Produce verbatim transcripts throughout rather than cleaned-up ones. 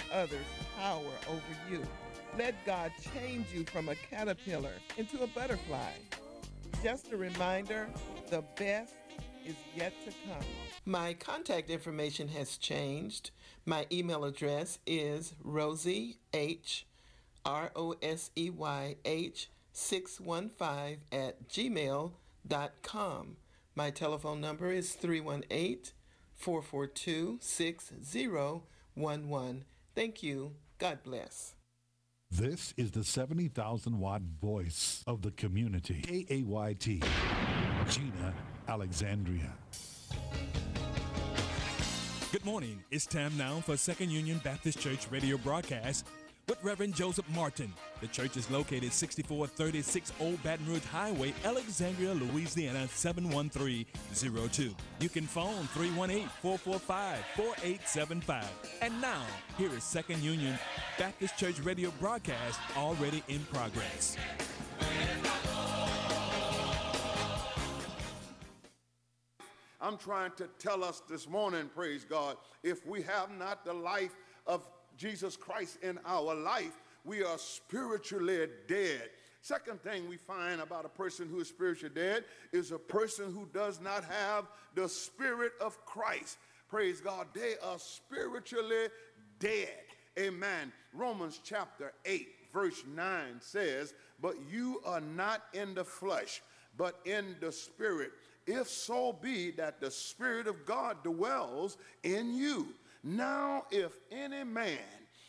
others power over you. Let God change you from a caterpillar into a butterfly. Just a reminder, the best is yet to come. My contact information has changed. My email address is Rosie H, R O S E Y H, six one five at gmail dot com. My telephone number is three one eight, four four two, six zero one one. Thank you. God bless. This is the seventy thousand watt voice of the community. K A Y T, Gina Alexandria. Good morning. It's time now for Second Union Baptist Church radio broadcast with Reverend Joseph Martin. The church is located sixty-four thirty-six Old Baton Rouge Highway, Alexandria, Louisiana, seven one three zero two. You can phone three one eight, four four five, four eight seven five. And now, here is Second Union Baptist Church radio broadcast already in progress. I'm trying to tell us this morning, praise God, if we have not the life of Jesus Christ in our life, we are spiritually dead. Second thing we find about a person who is spiritually dead is a person who does not have the Spirit of Christ. Praise God, they are spiritually dead. Amen. Romans chapter eight, verse nine says, but you are not in the flesh, but in the Spirit, if so be that the Spirit of God dwells in you. Now, if any man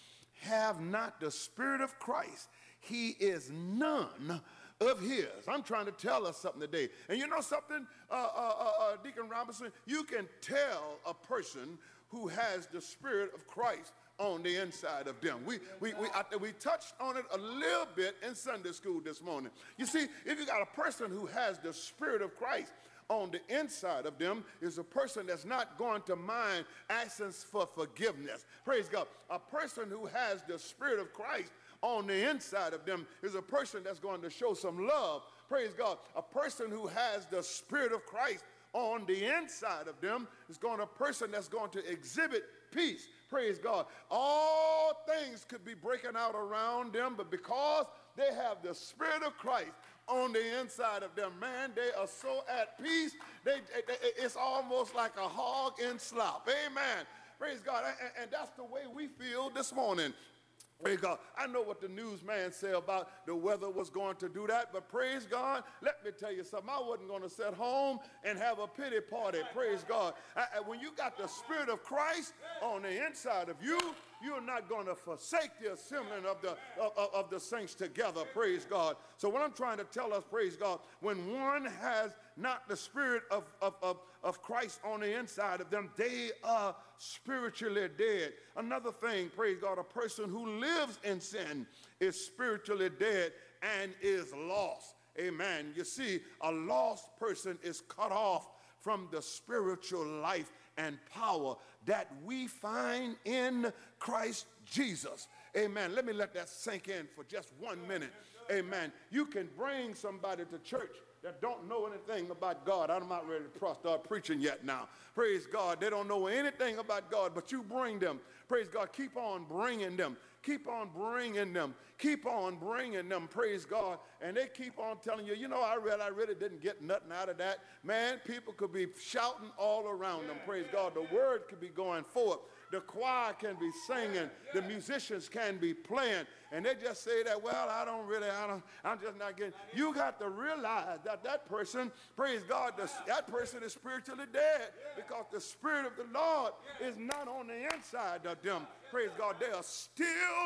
have not the Spirit of Christ, he is none of his. I'm trying to tell us something today. And you know something, uh, uh, uh, uh, Deacon Robinson, you can tell a person who has the Spirit of Christ on the inside of them. We, we, we, I, we touched on it a little bit in Sunday school this morning. You see, if you got a person who has the Spirit of Christ on the inside of them, is a person that's not going to mind asking for forgiveness. Praise God. A person who has the Spirit of Christ on the inside of them is a person that's going to show some love. Praise God. A person who has the Spirit of Christ on the inside of them is going to a person that's going to exhibit peace. Praise God. All things could be breaking out around them, but because they have the Spirit of Christ on the inside of them, man, they are so at peace. They, they, it's almost like a hog in slop. Amen. Praise God. And, and that's the way we feel this morning. Praise God. I know what the newsman said about the weather was going to do that, but praise God, let me tell you something. I wasn't going to sit home and have a pity party. Praise God. I, I, when you got the Spirit of Christ on the inside of you, you're not going to forsake the assembling of the, of, of, of the saints together. Praise God. So what I'm trying to tell us, praise God, when one has not the Spirit of, of, of, of Christ on the inside of them, they are spiritually dead. Another thing, praise God, a person who lives in sin is spiritually dead and is lost. Amen. You see, a lost person is cut off from the spiritual life and power that we find in Christ Jesus. Amen. Let me let that sink in for just one minute. Amen. You can bring somebody to church that don't know anything about God. I'm not ready to start preaching yet now. Praise God. They don't know anything about God, but you bring them. Praise God. Keep on bringing them. Keep on bringing them. Keep on bringing them. Praise God. And they keep on telling you, you know, I really, I really didn't get nothing out of that. Man, people could be shouting all around them. Praise God. The word could be going forth. The choir can be singing. The musicians can be playing. And they just say that, well, I don't really, I don't, I'm just not getting. You got to realize that that person, praise God, the, that person is spiritually dead because the Spirit of the Lord is not on the inside of them. Praise God. They are still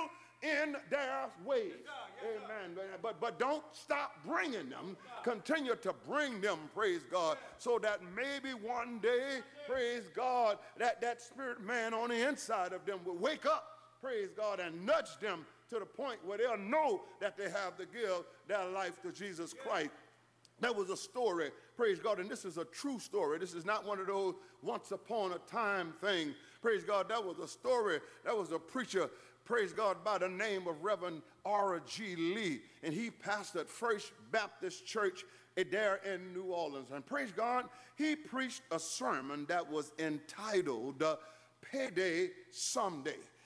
in their ways. Amen. But, but don't stop bringing them. Continue to bring them, praise God, so that maybe one day, praise God, that, that spirit man on the inside of them will wake up, praise God, and nudge them to the point where they'll know that they have to give their life to Jesus Christ. There was a story, praise God, and this is a true story. This is not one of those once upon a time thing. Praise God, that was a story. That was a preacher, praise God, by the name of Reverend R G Lee, and he pastored First Baptist Church there in New Orleans. And praise God, he preached a sermon that was entitled uh, Payday Someday.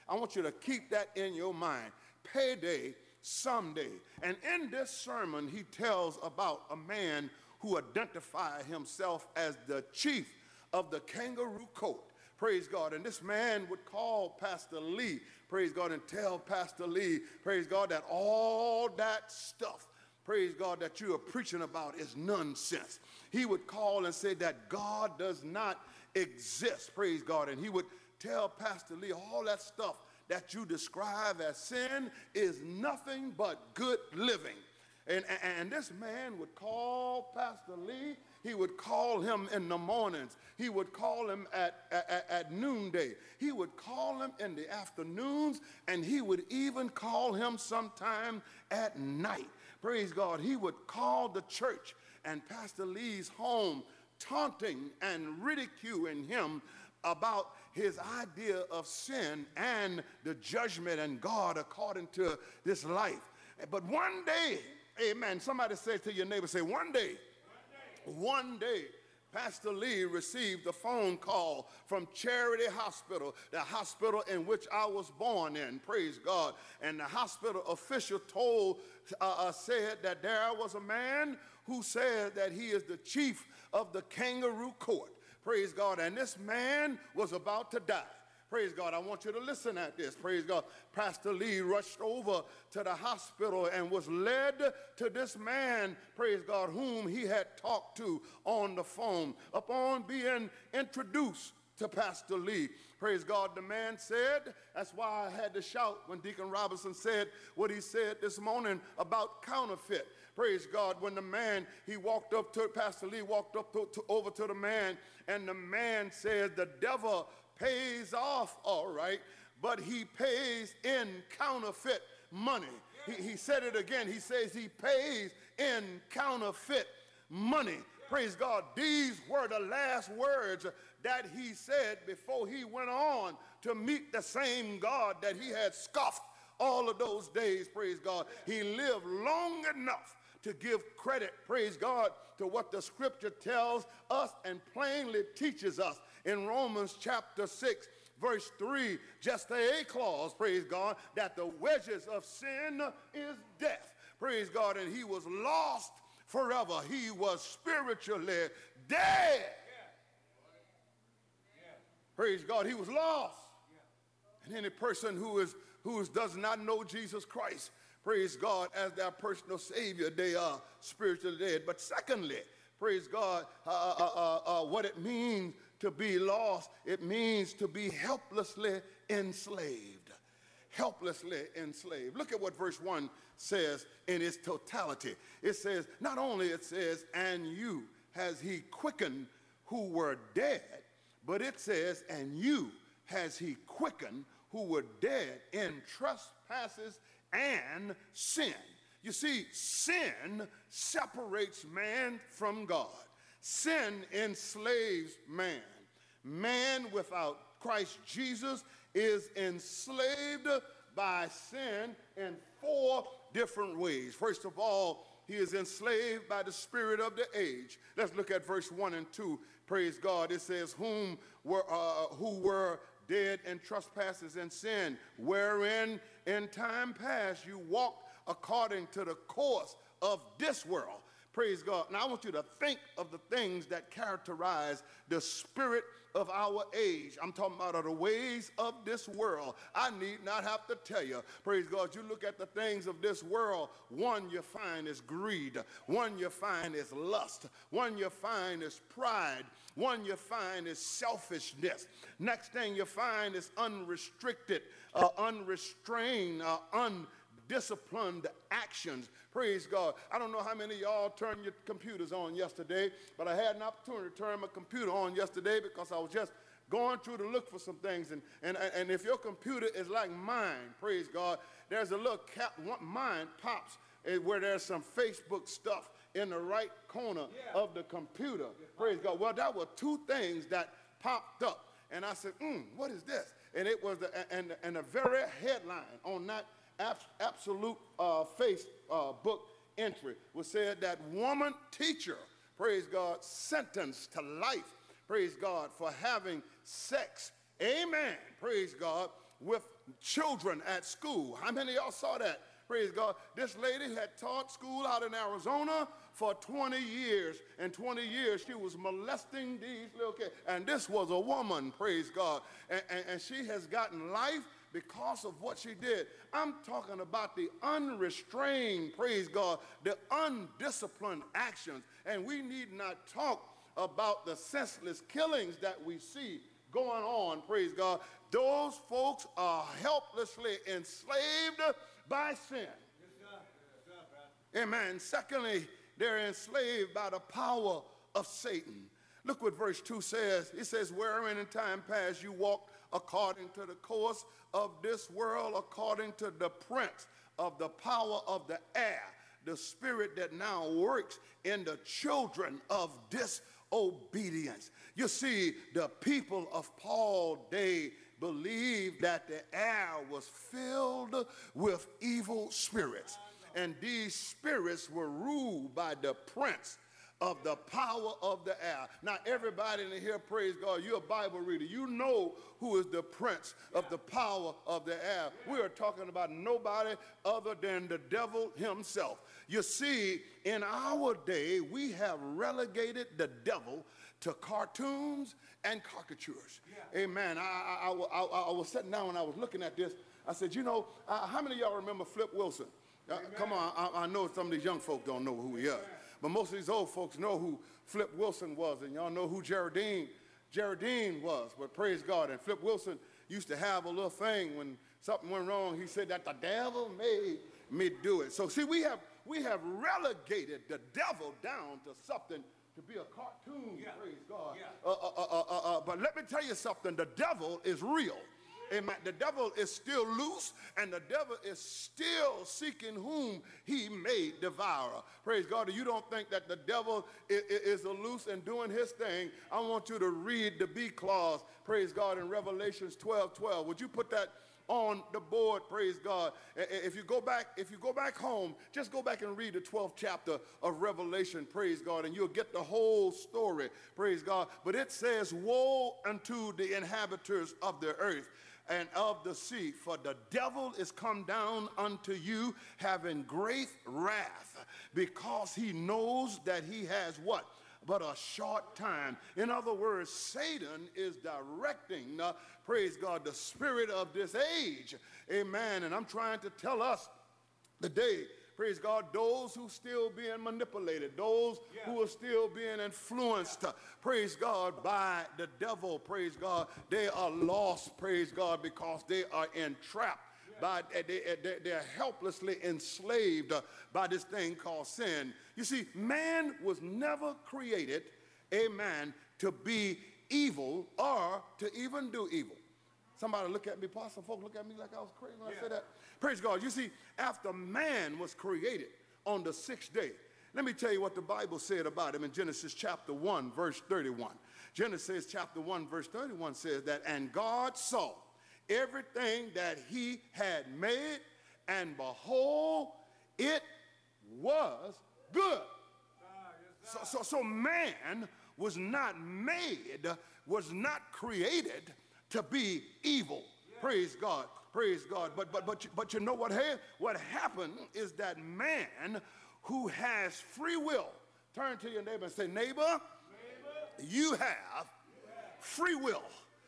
I want you to keep that in your mind. Payday someday. And in this sermon, he tells about a man who identified himself as the chief of the Kangaroo Court. Praise God. And this man would call Pastor Lee, praise God, and tell Pastor Lee, praise God, that all that stuff, praise God, that you are preaching about is nonsense. He would call and say that God does not exist, praise God. And he would tell Pastor Lee all that stuff that you describe as sin is nothing but good living. And, and this man would call Pastor Lee. He would call him in the mornings. He would call him at, at, at noonday. He would call him in the afternoons, and he would even call him sometime at night. Praise God. He would call the church and Pastor Lee's home, taunting and ridiculing him about his idea of sin and the judgment and God according to this life. But one day, amen, somebody say to your neighbor, say, one day, one day, one day Pastor Lee received a phone call from Charity Hospital, the hospital in which I was born in, praise God. And the hospital official told, uh, uh, said that there was a man who said that he is the chief of the Kangaroo Court, praise God. And this man was about to die. Praise God. I want you to listen at this. Praise God. Pastor Lee rushed over to the hospital and was led to this man, praise God, whom he had talked to on the phone. Upon being introduced to Pastor Lee, praise God, the man said, that's why I had to shout when Deacon Robinson said what he said this morning about counterfeit. Praise God. When the man, he walked up to, Pastor Lee walked up to, to, over to the man, and the man said, the devil pays off all right, but he pays in counterfeit money. He, he said it again. He says he pays in counterfeit money. Praise God. These were the last words that he said before he went on to meet the same God that he had scoffed all of those days. Praise God. He lived long enough to give credit, praise God, to what the scripture tells us and plainly teaches us in Romans chapter six, verse three, just a clause, praise God, that the wages of sin is death, praise God, and he was lost forever. He was spiritually dead. Praise God, he was lost. And any person who is who is, does not know Jesus Christ, praise God, as their personal Savior, they are spiritually dead. But secondly, praise God, uh, uh, uh, uh, what it means to be lost, it means to be helplessly enslaved. Helplessly enslaved. Look at what verse one says in its totality. It says, not only it says, and you has he quickened who were dead, but it says, and you has he quickened who were dead in trespasses and sin. You see, sin separates man from God. Sin enslaves man. Man without Christ Jesus is enslaved by sin in four different ways. First of all, he is enslaved by the spirit of the age. Let's look at verse one and two. Praise God. It says, whom were, uh, who were dead in trespasses and sin, wherein in time past you walked according to the course of this world. Praise God. Now I want you to think of the things that characterize the spirit of our age. I'm talking about the ways of this world. I need not have to tell you. Praise God. You look at the things of this world. One you find is greed. One you find is lust. One you find is pride. One you find is selfishness. Next thing you find is unrestricted, uh, unrestrained, uh, undisciplined actions. Praise God. I don't know how many of y'all turned your computers on yesterday, but I had an opportunity to turn my computer on yesterday because I was just going through to look for some things. And, and, and if your computer is like mine, praise God, there's a little cap, mine pops where there's some Facebook stuff in the right corner yeah. of the computer. Praise God. Well, that were two things that popped up. And I said, mm, what is this? And it was the, and, and the very headline on that absolute uh, Facebook uh, entry was said that woman teacher, praise God, sentenced to life, praise God, for having sex, amen, praise God, with children at school. How many of y'all saw that? Praise God. This lady had taught school out in Arizona for twenty years. And twenty years she was molesting these little kids. And this was a woman, praise God. And, and, and she has gotten life because of what she did. I'm talking about the unrestrained, praise God, the undisciplined actions. And we need not talk about the senseless killings that we see going on, praise God. Those folks are helplessly enslaved by sin. Amen. Secondly, they're enslaved by the power of Satan. Look what verse two says. It says, wherein in time past you walked according to the course of this world, according to the prince of the power of the air, the spirit that now works in the children of disobedience. You see, the people of Paul's day believed that the air was filled with evil spirits, and these spirits were ruled by the prince of the power of the air. Now, everybody in here, praise God, you're a Bible reader. You know who is the prince of the power of the air. We are talking about nobody other than the devil himself. You see, in our day, we have relegated the devil to cartoons and caricatures. Yeah. Amen. I, I, I, I, I was sitting down when I was looking at this. I said, you know, uh, how many of y'all remember Flip Wilson? Uh, come on, I, I know some of these young folk don't know who he is. But most of these old folks know who Flip Wilson was, and y'all know who Geraldine, Geraldine was. But praise God, and Flip Wilson used to have a little thing when something went wrong. He said that the devil made me do it. So see, we have we have relegated the devil down to something to be a cartoon. Yeah. Praise God. Yeah. Uh, uh, uh, uh, uh, but let me tell you something. The devil is real. Amen. The devil is still loose, and the devil is still seeking whom he may devour. Praise God. If you don't think that the devil is, is loose and doing his thing, I want you to read the B clause, praise God, in Revelations twelve twelve. Would you put that on the board, praise God? If you go back, if you go back home, just go back and read the twelfth chapter of Revelation, praise God, and you'll get the whole story, praise God. But it says, woe unto the inhabitants of the earth and of the sea, for the devil is come down unto you having great wrath, because he knows that he has what? But a short time. In other words, Satan is directing, uh, praise God, the spirit of this age. Amen. And I'm trying to tell us today, praise God, those who still being manipulated, those yeah. who are still being influenced, yeah. praise God, by the devil, praise God, they are lost, praise God, because they are entrapped. By, they, they, they're helplessly enslaved uh, by this thing called sin. You see, man was never created, amen, to be evil or to even do evil. Somebody look at me, Pastor folk look at me like I was crazy when yeah. I said that. Praise God. You see, after man was created on the sixth day, let me tell you what the Bible said about him in Genesis chapter one, verse thirty-one. Genesis chapter one, verse thirty-one says that, and God saw everything that he had made, and behold, it was good. So, so, so man was not made, was not created to be evil. Praise God. Praise God. But but but but you know what? Hey, what happened is that man who has free will. Turn to your neighbor and say, neighbor, neighbor you have free will.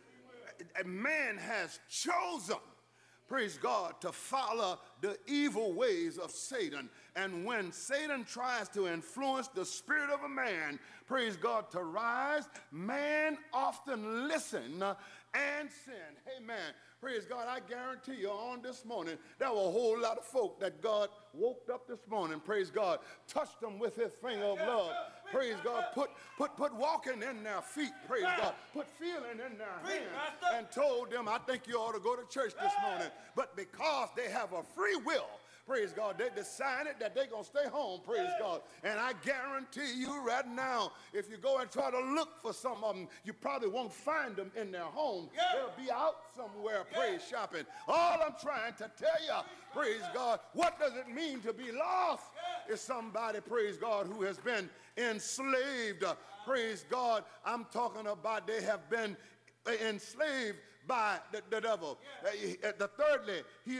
A man has chosen, praise God, to follow the evil ways of Satan. And when Satan tries to influence the spirit of a man, praise God, to rise, man often listen and sin. Amen. Praise God. I guarantee you on this morning, there were a whole lot of folk that God woke up this morning, praise God, touched them with his finger of love. Praise God. Put, put, put walking in their feet, praise God. Put feeling in their hands and told them, I think you ought to go to church this morning. But because they have a free will, praise God, they decided that they're going to stay home, praise God. And I guarantee you right now, if you go and try to look for some of them, you probably won't find them in their home. Yeah. They'll be out somewhere, praise yeah. shopping. All I'm trying to tell you, praise God, what does it mean to be lost? Yeah. Is somebody, praise God, who has been enslaved. Uh, praise God, I'm talking about they have been enslaved by the, the devil. Uh, he- uh, the thirdly, he